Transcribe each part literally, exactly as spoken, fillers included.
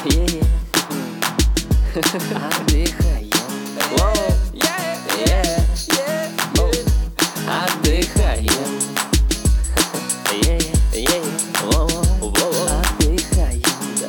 yeah. Отдыхаем. Воу, yeah, yeah, yeah, yeah. Отдыхаем. Yeah, yeah, воу, воу. Отдыхаем, да.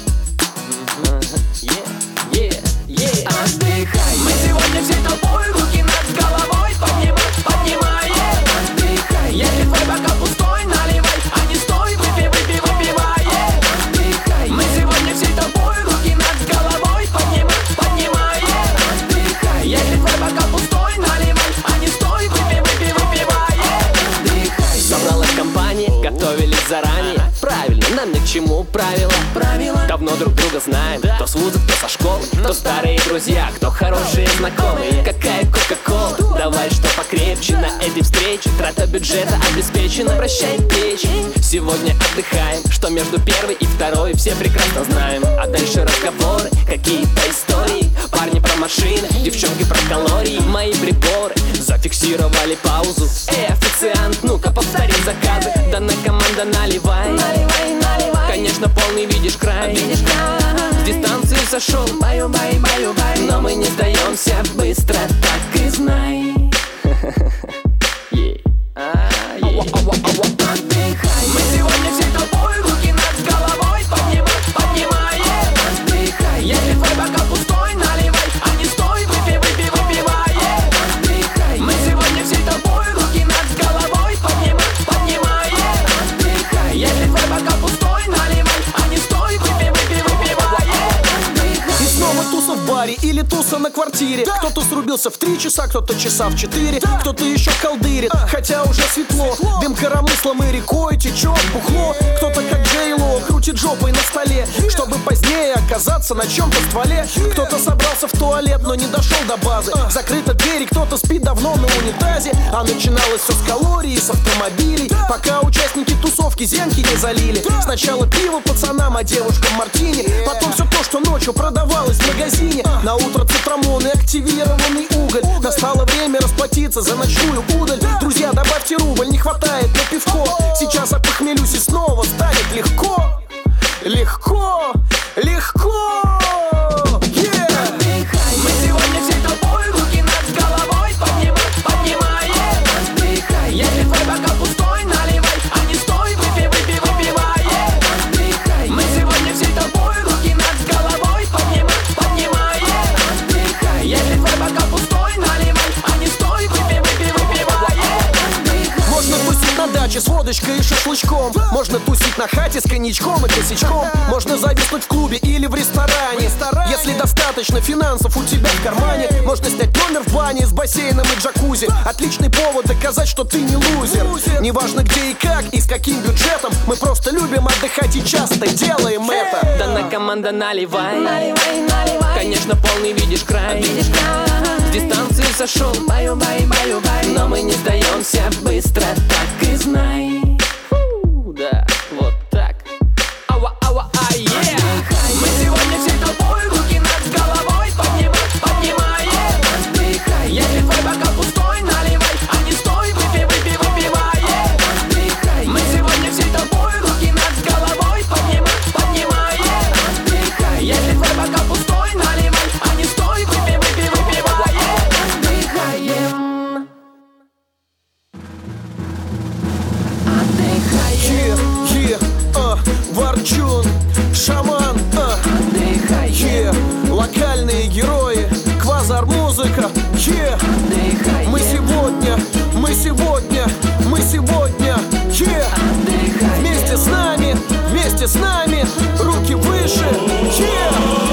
Yeah, yeah, yeah. Отдыхаем. Мы сегодня всей толпой руки над головой поднимаем, поднимаем. Отдыхаем. Если твой бокал пустой, наливай, а не стой, выпей, выпей, выпиваем. Отдыхаем. Мы сегодня всей толпой руки над головой поднимаем, поднимаем. Отдыхаем. Если твой бокал пустой, наливай, а не стой, выпей, выпей, выпиваем. Отдыхаем. Собралась компания, готовились заранее. Правильно, нам ни к чему правила. Правила. Давно друг друга знаем. Кто с вуза, кто со школы, кто старые друзья, кто хорошие знакомые. Какая кока-кола, давай что покрепче. На этой встрече трата бюджета обеспечена. Прощай плечи, сегодня отдыхаем. Что между первой и второй все прекрасно знаем. А дальше разговоры, какие-то истории. Парни про машины, девчонки про калории. Мои приборы зафиксировали паузу. Эй, официант, ну-ка повтори заказы. Данная команда наливай, Наливай, наливай. конечно, полный видишь край. Видишь, как? С дистанции сошел, Баю, бай, баю, бай. но мы не сдаемся быстро, так и знай. Yeah. А, yeah. Отдыхаем. Мы сегодня всей толпой руки над головой поднимаем, поднимаем. Отдыхаем. Если твой бокал пустой, наливай, а не стой, выпей, выпей, выпиваем. Отдыхаем. Мы сегодня всей толпой руки над головой поднимаем, поднимаем. Отдыхаем. Если твой бокал пустой, наливай, а не стой, выпей, выпей, выпиваем. И снова туса в баре или туса на квартире. Кто-то срубился в три часа, кто-то часа в четыре, кто-то еще колдырит, хотя уже светло. Дым коромыслом и рекой течет бухло. Кто-то как Джейло крутит жопой на столе, чтобы позднее оказаться на чем-то стволе. Кто-то собрался в туалет, но не дошел до базы. Закрыта дверь, и кто-то спит давно на унитазе. А начиналось все с калорий, с автомобилей, пока участники тусовки зенки не залили. Сначала пиво пацанам, а девушкам мартини. Потом все то, что ночью продавалось в магазине. На утро цитрамон и активированный уголь. Настало время расплатиться за ночную удаль. Друзья, добавьте рубль, не хватает на пивко. Сейчас опохмелюсь и снова станет легко. Легко, легко. Yeah. Мы сегодня всей толпой руки над головой поднимаем, поднимаем. Отдыхаем. Если твой бокал пустой, наливай, а не стой, выпей, выпей, выпиваем. Отдыхаем. Мы сегодня всей толпой руки над головой поднимаем, поднимаем. Отдыхаем. Если твой бокал пустой, наливай, а не стой, выпей, выпей, выпиваем. Можно тусить на даче с водочкой и шашлычком. Можно тусить на хате с коньячком и косячком. Можно зависнуть в клубе или в ресторане. Если достаточно финансов у тебя в кармане, можно снять номер в бане с бассейном и джакузи. Отличный повод доказать, что ты не лузер. Неважно где и как и с каким бюджетом, мы просто любим отдыхать и часто делаем это. Данная команда наливай, Наливай, наливай. конечно, полный видишь край. Видишь, как? С дистанции сошел, Баю, бай, баю, бай. но мы не сдаемся быстро, так и знай. Фу, да, вот так. Ауа, ауа, а, yeah. Мы сегодня всей толпой руки над головой поднимаем, поднимаем. Отдыхаем. Если твой бокал пустой, наливай, а не стой, выпей, выпей, выпиваем. Отдыхаем. Мы сегодня всей толпой руки над головой поднимаем, поднимаем. Отдыхаем. Если твой бокал пустой, наливай, а не стой, выпей, выпей, выпиваем. Отдыхаем. Yeah, yeah, uh, Ворчун, Шаман, uh, Отдыхаем. yeah, локальные герои, квазар-музыка, yeah. Отдыхаем. Мы сегодня, мы сегодня, мы сегодня, yeah. Отдыхаем. Вместе с нами, вместе с нами, руки выше, yeah.